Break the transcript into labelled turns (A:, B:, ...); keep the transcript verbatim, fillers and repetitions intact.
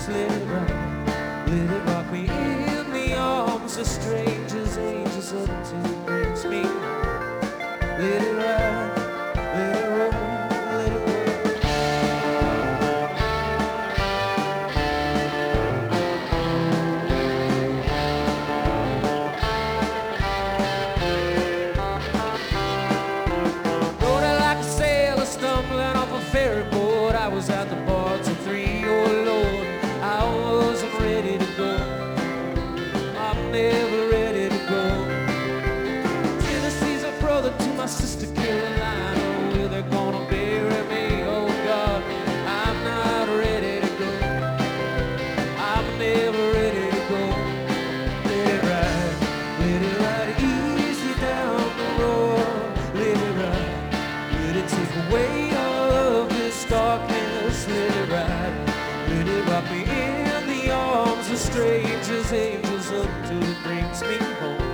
A: let it ride. Let it rock me in the arms of strangers, angels up to brings me home. Let it ride, let it roll, let it roll. Rode it like a sailor stumbling off a ferry boat. I was at the bar till three, oh Lord, I wasn't ready to go. I'm never ready to go. Tennessee's a brother to my sister Carolina. Where they're gonna bury me, oh God, I'm not ready to go. I'm never ready to go. Let it ride, let it ride easy down the road. Let it ride, let it take away all of this darkness. Let it ride, let it rock me in the arms of strangers, angels up till it brings me home.